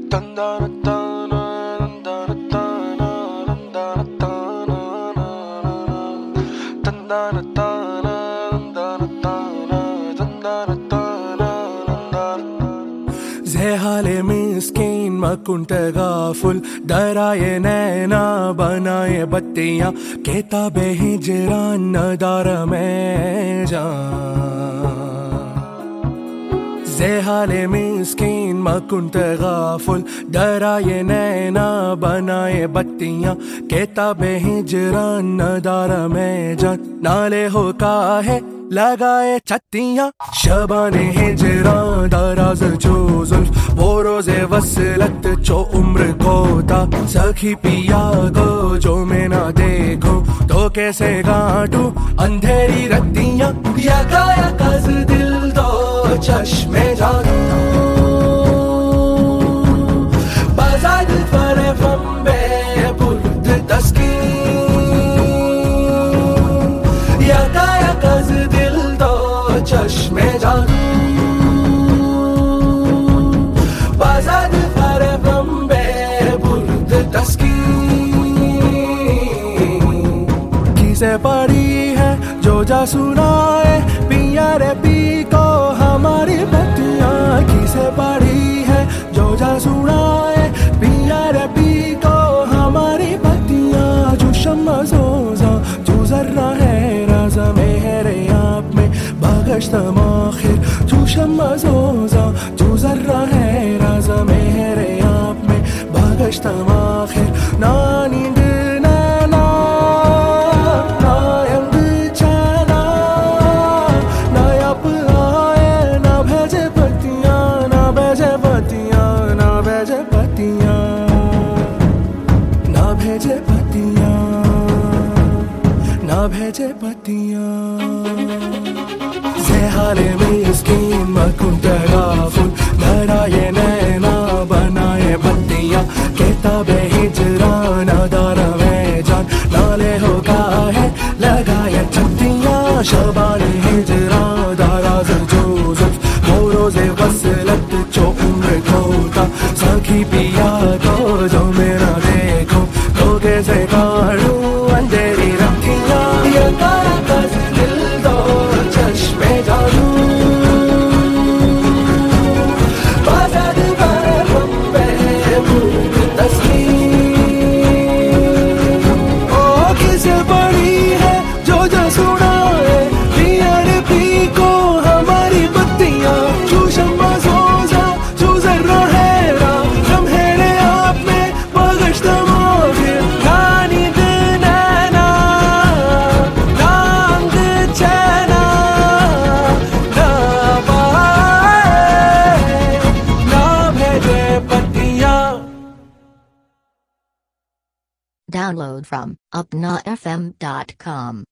ज़ेहाले मिस्कीन मकुंट गाफुल डराए नैना बनाए बत्तियां किताबे हिजरान नदार में जान ज़ेहाले मिस्कीन मकुंट गाफुल डराए नैना बनाए बत्तियां किताबे हिजरान नदार में जान नाले हो काहे लगाए छत्तियां शबाने हिजरां दराज जो जुल्फ वो रोज़े वसलत जो उम्र को था सखी पिया को जो मैं ना देखूं तो कैसे गांठूं अंधेरी रत्तियां यका कस दिल दो चश्मे जादू बाजार पर फंबे बुर्द तस्कीन यका कस दिल दो चश्मे जादू बाजार पर फंबे बुर्द तस्कीन किसे पड़ी है जो जा सुनाए पिया रे पी को हमारी बत्तियां किसे पड़ी है जो जा सुनाए पिया रे पी को हमारी बत्तियां जो शम्मा सोजा जो जर्रा है राजा मेरे आप में बागश्तम आखिर जो शम्मा सोजा जो जर्रा है राजा मेरे आप में बागश्तम आखिर ना नींद भेजे पतियां ज़ेहाले मिस्कीन मकुंट गाफुल डराए नैना बनाए बत्तियां किताबे हिजरान नदार में जान नाले हो काहे लगाए छत्तियां शबाने हिजरां दराज जो जुल्फ वो रोज़े वसलत जो उम्र को था सखी पिया को जो मेरा देखो तो कैसे काढूं अंधेरी रत्तियां Download from upnafm.com.